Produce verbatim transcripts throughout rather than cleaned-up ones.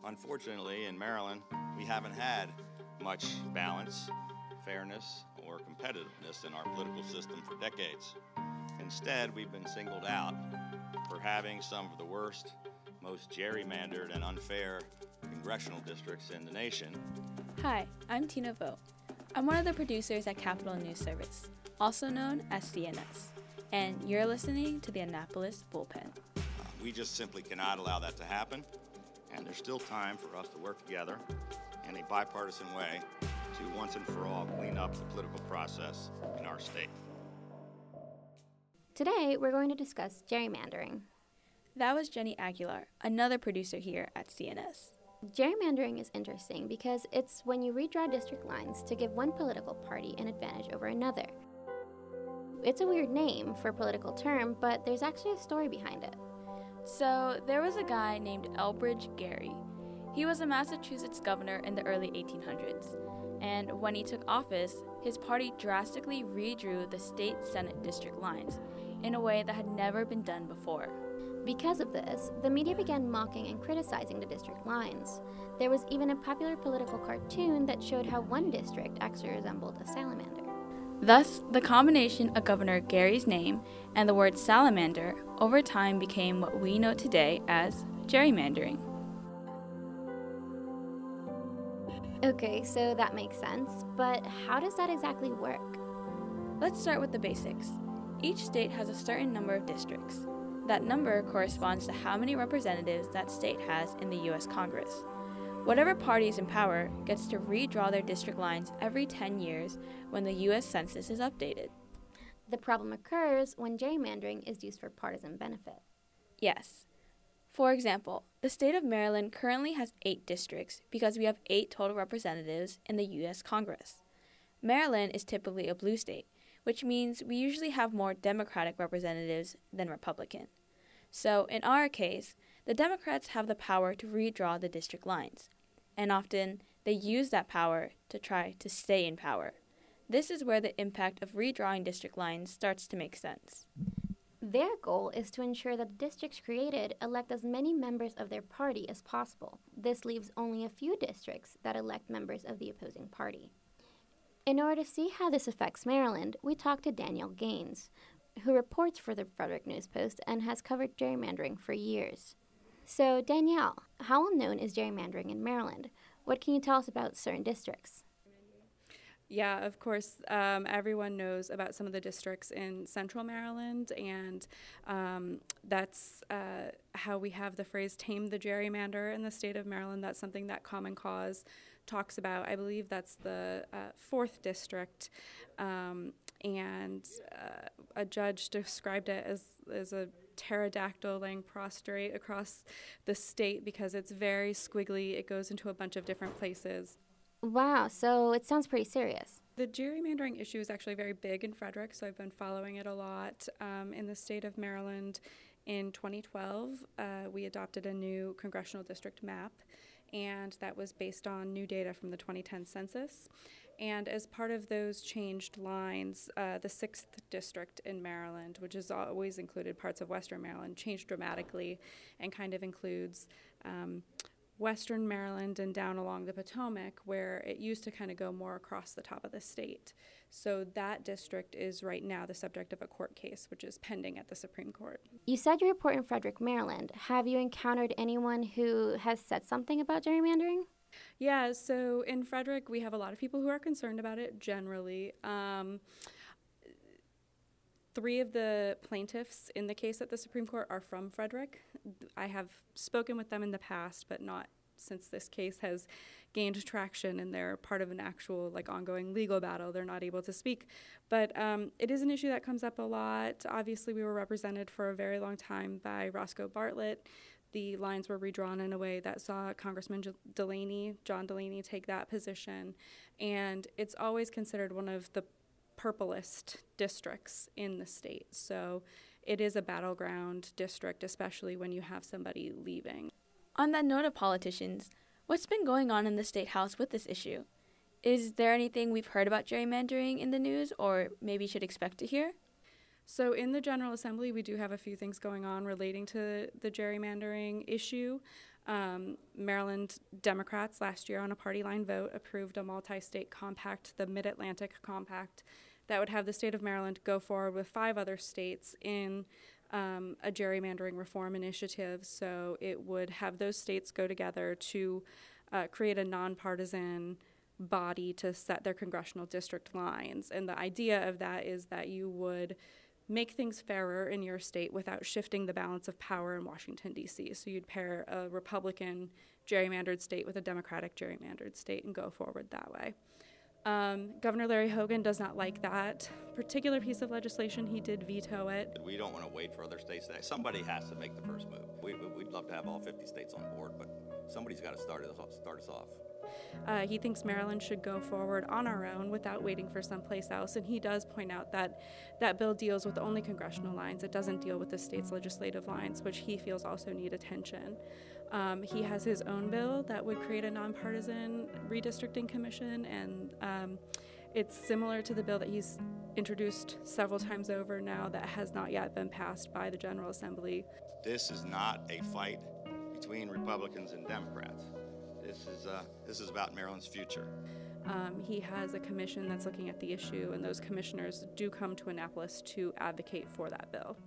Unfortunately, in Maryland, we haven't had much balance, fairness, or competitiveness in our political system for decades. Instead, we've been singled out for having some of the worst, most gerrymandered and unfair congressional districts in the nation. Hi, I'm Tina Vo. I'm one of the producers at Capitol News Service, also known as C N S, and you're listening to the Annapolis Bullpen. Uh, we just simply cannot allow that to happen, and there's still time for us to work together in a bipartisan way to once and for all clean up the political process in our state. Today, we're going to discuss gerrymandering. That was Jenny Aguilar, another producer here at C N S. Gerrymandering is interesting because it's when you redraw district lines to give one political party an advantage over another. It's a weird name for a political term, but there's actually a story behind it. So, there was a guy named Elbridge Gerry. He was a Massachusetts governor in the early eighteen hundreds, and when he took office, his party drastically redrew the state Senate district lines in a way that had never been done before. Because of this, the media began mocking and criticizing the district lines. There was even a popular political cartoon that showed how one district actually resembled a salamander. Thus, the combination of Governor Gerry's name and the word salamander over time became what we know today as gerrymandering. Okay, so that makes sense, but how does that exactly work? Let's start with the basics. Each state has a certain number of districts. That number corresponds to how many representatives that state has in the U S Congress. Whatever party is in power gets to redraw their district lines every ten years when the U S Census is updated. The problem occurs when gerrymandering is used for partisan benefit. Yes. For example, the state of Maryland currently has eight districts because we have eight total representatives in the U S Congress. Maryland is typically a blue state, which means we usually have more Democratic representatives than Republican. So, in our case, the Democrats have the power to redraw the district lines, and often they use that power to try to stay in power. This is where the impact of redrawing district lines starts to make sense. Their goal is to ensure that the districts created elect as many members of their party as possible. This leaves only a few districts that elect members of the opposing party. In order to see how this affects Maryland, we talked to Danielle Gaines, who reports for the Frederick News Post and has covered gerrymandering for years. So, Danielle, how well known is gerrymandering in Maryland? What can you tell us about certain districts? Yeah, of course, um, everyone knows about some of the districts in central Maryland, and um, that's uh, how we have the phrase tame the gerrymander in the state of Maryland. That's something that Common Cause talks about. I believe that's the uh, fourth district, um, and uh, a judge described it as, as a pterodactyl laying prostrate across the state because it's very squiggly. It goes into a bunch of different places. Wow, so it sounds pretty serious. The gerrymandering issue is actually very big in Frederick, so I've been following it a lot. Um, in the state of Maryland, in twenty twelve, uh, we adopted a new congressional district map, and that was based on new data from the twenty ten census. And as part of those changed lines, uh, the sixth district in Maryland, which has always included parts of western Maryland, changed dramatically and kind of includes um, western Maryland and down along the Potomac, where it used to kind of go more across the top of the state. So that district is right now the subject of a court case, which is pending at the Supreme Court. You said you report in Frederick, Maryland. Have you encountered anyone who has said something about gerrymandering? Yeah, so in Frederick, we have a lot of people who are concerned about it generally. Um, three of the plaintiffs in the case at the Supreme Court are from Frederick. I have spoken with them in the past, but not since this case has gained traction and they're part of an actual like ongoing legal battle. They're not able to speak. But um, it is an issue that comes up a lot. Obviously, we were represented for a very long time by Roscoe Bartlett. The lines were redrawn in a way that saw Congressman J- Delaney, John Delaney, take that position. And it's always considered one of the purplest districts in the state. So it is a battleground district, especially when you have somebody leaving. On that note of politicians, what's been going on in the State House with this issue? Is there anything we've heard about gerrymandering in the news or maybe should expect to hear? So in the General Assembly, we do have a few things going on relating to the gerrymandering issue. Um, Maryland Democrats last year on a party line vote approved a multi-state compact, the Mid-Atlantic Compact, that would have the state of Maryland go forward with five other states in um, a gerrymandering reform initiative. So it would have those states go together to uh, create a nonpartisan body to set their congressional district lines. And the idea of that is that you would make things fairer in your state without shifting the balance of power in Washington, D C. So you'd pair a Republican gerrymandered state with a Democratic gerrymandered state and go forward that way. Um, Governor Larry Hogan does not like that particular piece of legislation. He did veto it. We don't want to wait for other states to act. Somebody has to make the first move. We, we'd love to have all fifty states on board, but somebody's got to start us off. Start us off. Uh, he thinks Maryland should go forward on our own without waiting for someplace else, and he does point out that that bill deals with only congressional lines. It doesn't deal with the state's legislative lines, which he feels also need attention. Um, he has his own bill that would create a nonpartisan redistricting commission, and um, it's similar to the bill that he's introduced several times over now that has not yet been passed by the General Assembly. This is not a fight between Republicans and Democrats. This is uh, this is about Maryland's future. Um, he has a commission that's looking at the issue, and those commissioners do come to Annapolis to advocate for that bill.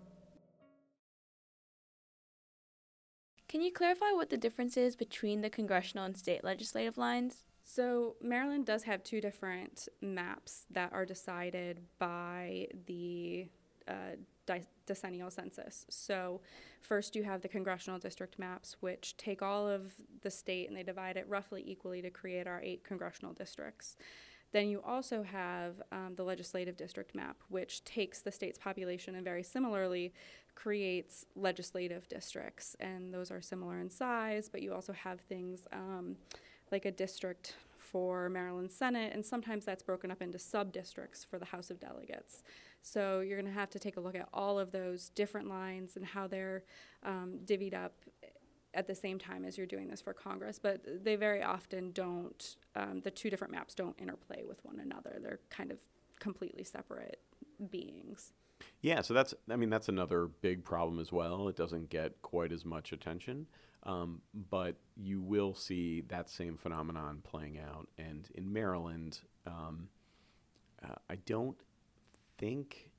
Can you clarify what the difference is between the congressional and state legislative lines? So Maryland does have two different maps that are decided by the uh, di- decennial census. So first you have the congressional district maps, which take all of the state and they divide it roughly equally to create our eight congressional districts. Then you also have um, the legislative district map, which takes the state's population and very similarly creates legislative districts. And those are similar in size, but you also have things um, like a district for Maryland Senate, and sometimes that's broken up into sub-districts for the House of Delegates. So you're going to have to take a look at all of those different lines and how they're um, divvied up at the same time as you're doing this for Congress. But they very often don't, um, the two different maps don't interplay with one another. They're kind of completely separate beings. Yeah, so that's, I mean, that's another big problem as well. It doesn't get quite as much attention, um, but you will see that same phenomenon playing out. And in Maryland, um, uh, I don't think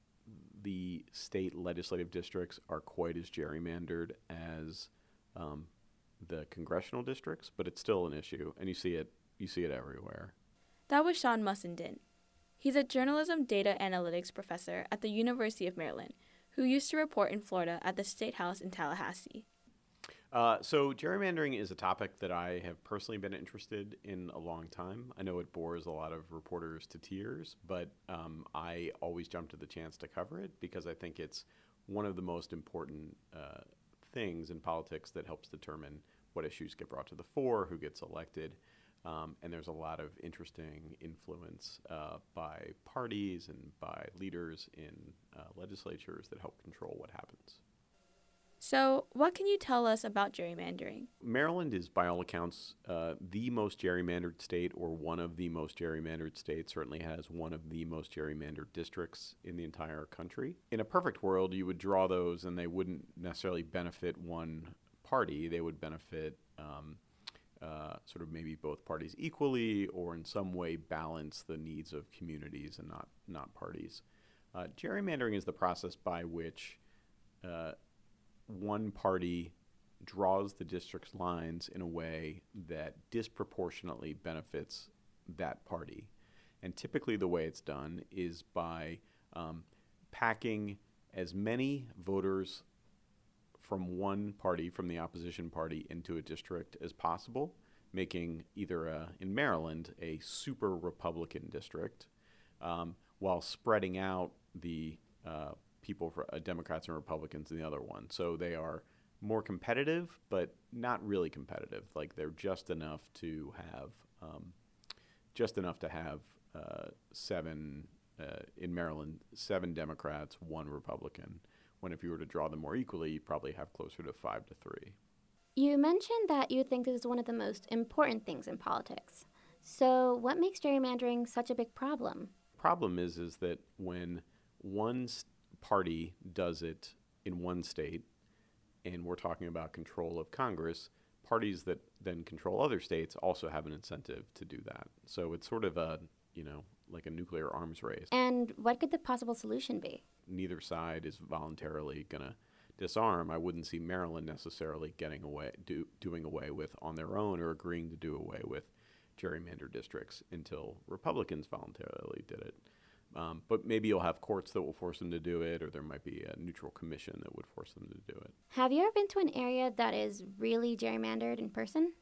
the state legislative districts are quite as gerrymandered as um, the congressional districts, but it's still an issue, and you see it, you see it everywhere. That was Sean Mussenden. He's a journalism data analytics professor at the University of Maryland, who used to report in Florida at the State House in Tallahassee. Uh, so gerrymandering is a topic that I have personally been interested in a long time. I know it bores a lot of reporters to tears, but um, I always jump to the chance to cover it because I think it's one of the most important uh, things in politics that helps determine what issues get brought to the fore, who gets elected. Um, and there's a lot of interesting influence uh, by parties and by leaders in uh, legislatures that help control what happens. So, what can you tell us about gerrymandering? Maryland is, by all accounts, uh, the most gerrymandered state, or one of the most gerrymandered states. Certainly has one of the most gerrymandered districts in the entire country. In a perfect world, you would draw those and they wouldn't necessarily benefit one party. They would benefit um, Uh, sort of maybe both parties equally, or in some way balance the needs of communities and not not parties. Uh, gerrymandering is the process by which uh, one party draws the district's lines in a way that disproportionately benefits that party. And typically the way it's done is by um, packing as many voters from one party, from the opposition party, into a district as possible, making either, a, in Maryland, a super Republican district, um, while spreading out the uh, people, for uh, Democrats and Republicans in the other one. So they are more competitive, but not really competitive. Like they're just enough to have, um, just enough to have uh, seven, uh, in Maryland, seven Democrats, one Republican. When if you were to draw them more equally, you'd probably have closer to five to three. You mentioned that you think this is one of the most important things in politics. So what makes gerrymandering such a big problem? Problem is, is that when one party does it in one state, and we're talking about control of Congress, parties that then control other states also have an incentive to do that. So it's sort of a, you know, like a nuclear arms race. And what could the possible solution be? Neither side is voluntarily going to disarm. I wouldn't see Maryland necessarily getting away, do, doing away with on their own or agreeing to do away with gerrymandered districts until Republicans voluntarily did it. Um, but maybe you'll have courts that will force them to do it, or there might be a neutral commission that would force them to do it. Have you ever been to an area that is really gerrymandered in person?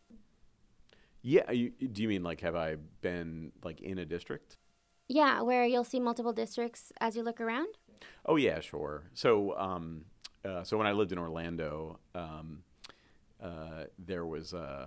Yeah. You, do you mean like have I been like in a district? Yeah, where you'll see multiple districts as you look around? Oh, yeah, sure. So um, uh, so when I lived in Orlando, um, uh, there was a,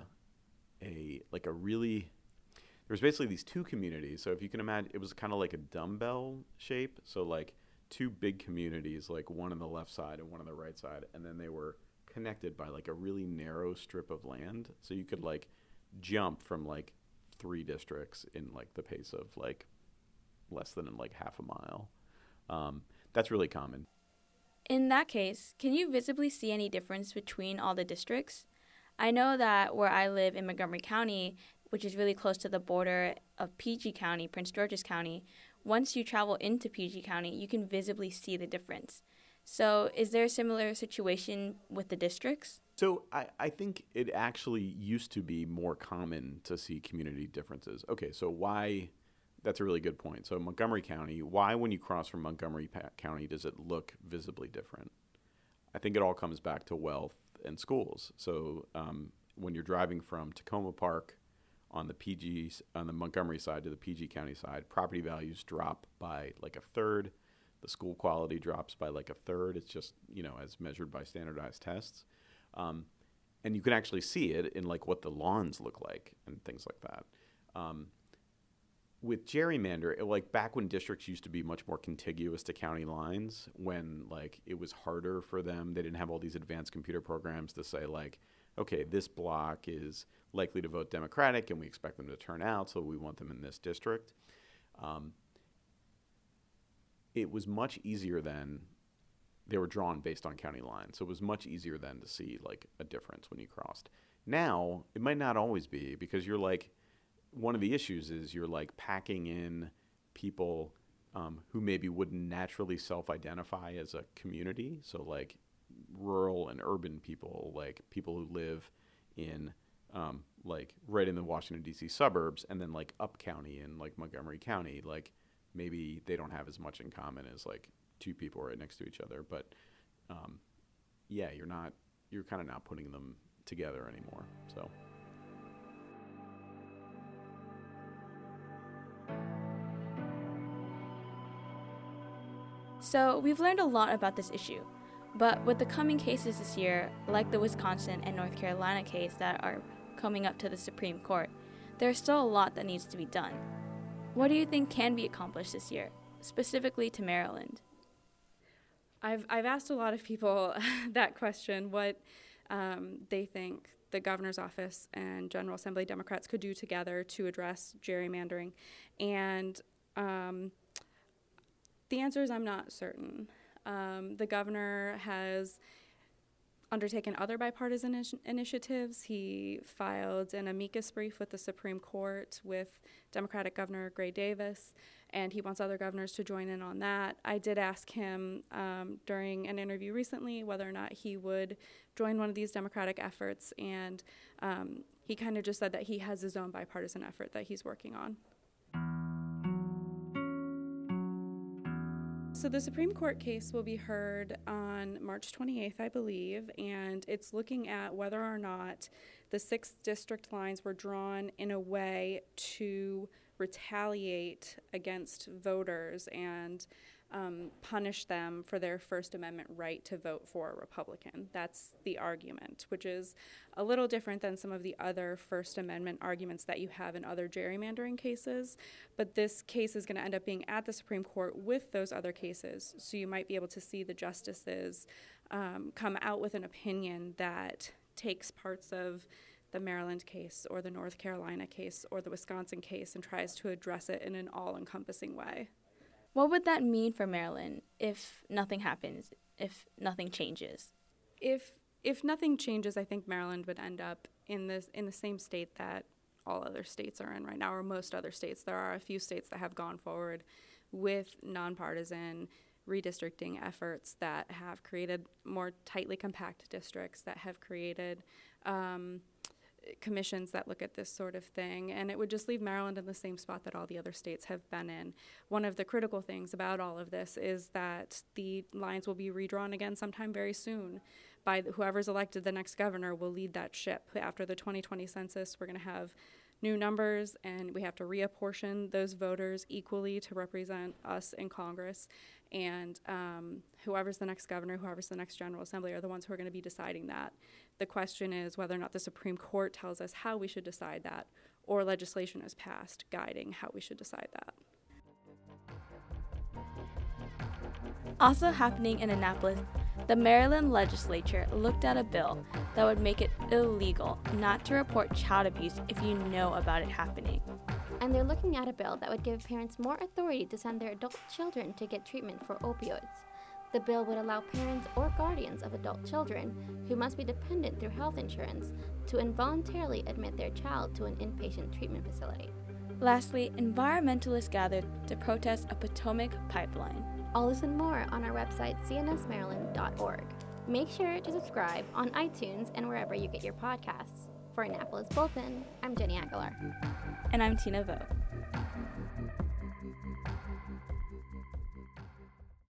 a like a really... There was basically these two communities. So if you can imagine, it was kind of like a dumbbell shape. So like two big communities, like one on the left side and one on the right side. And then they were connected by like a really narrow strip of land. So you could like jump from like three districts in like the pace of like less than like half a mile. Um, that's really common. In that case, can you visibly see any difference between all the districts? I know that where I live in Montgomery County, which is really close to the border of P G County, Prince George's County, once you travel into P G County, you can visibly see the difference. So is there a similar situation with the districts? So I, I think it actually used to be more common to see community differences. Okay, so why, that's a really good point. So Montgomery County, why when you cross from Montgomery County does it look visibly different? I think it all comes back to wealth and schools. So um, when you're driving from Tacoma Park on the P G, on the Montgomery side to the P G County side, property values drop by like a third. The school quality drops by like a third. It's just, you know, as measured by standardized tests. Um, and you can actually see it in like what the lawns look like and things like that. Um, with gerrymander, it, like back when districts used to be much more contiguous to county lines, when like it was harder for them, they didn't have all these advanced computer programs to say like, okay, this block is likely to vote Democratic and we expect them to turn out, so we want them in this district. Um, it was much easier then. They were drawn based on county lines, so it was much easier then to see like a difference when you crossed. Now, it might not always be, because you're like, one of the issues is you're like packing in people um, who maybe wouldn't naturally self-identify as a community, so like rural and urban people, like people who live in um, like right in the Washington, D C suburbs, and then like up county in like Montgomery County, like maybe they don't have as much in common as like two people right next to each other. But um, yeah, you're not, you're kind of not putting them together anymore. So. So we've learned a lot about this issue. But with the coming cases this year, like the Wisconsin and North Carolina case that are coming up to the Supreme Court, there's still a lot that needs to be done. What do you think can be accomplished this year, specifically to Maryland? I've I've asked a lot of people that question, what um, they think the governor's office and General Assembly Democrats could do together to address gerrymandering. And um, the answer is I'm not certain. Um, the governor has undertaken other bipartisan initi- initiatives. He filed an amicus brief with the Supreme Court with Democratic Governor Gray Davis, and he wants other governors to join in on that. I did ask him um, during an interview recently whether or not he would join one of these Democratic efforts, and um, he kind of just said that he has his own bipartisan effort that he's working on. So the Supreme Court case will be heard on March twenty-eighth, I believe, and it's looking at whether or not the sixth district lines were drawn in a way to retaliate against voters and um, punish them for their First Amendment right to vote for a Republican. That's the argument, which is a little different than some of the other First Amendment arguments that you have in other gerrymandering cases. But this case is going to end up being at the Supreme Court with those other cases. So you might be able to see the justices um, come out with an opinion that takes parts of the Maryland case or the North Carolina case or the Wisconsin case and tries to address it in an all-encompassing way. What would that mean for Maryland if nothing happens, if nothing changes? If if nothing changes, I think Maryland would end up in this in the same state that all other states are in right now, or most other states. There are a few states that have gone forward with nonpartisan redistricting efforts that have created more tightly compact districts, that have created um, commissions that look at this sort of thing, and it would just leave Maryland in the same spot that all the other states have been in. One of the critical things about all of this is that the lines will be redrawn again sometime very soon. By the, whoever's elected the next governor will lead that ship. After the twenty twenty census, we're going to have new numbers, and we have to reapportion those voters equally to represent us in Congress. And um, whoever's the next governor, whoever's the next General Assembly are the ones who are going to be deciding that. The question is whether or not the Supreme Court tells us how we should decide that, or legislation is passed guiding how we should decide that. Also happening in Annapolis, the Maryland legislature looked at a bill that would make it illegal not to report child abuse if you know about it happening. And they're looking at a bill that would give parents more authority to send their adult children to get treatment for opioids. The bill would allow parents or guardians of adult children who must be dependent through health insurance to involuntarily admit their child to an inpatient treatment facility. Lastly, environmentalists gathered to protest a Potomac pipeline. All this and more on our website, c n s maryland dot org. Make sure to subscribe on iTunes and wherever you get your podcasts. For Annapolis Bulletin, I'm Jenny Aguilar. And I'm Tina Vogt.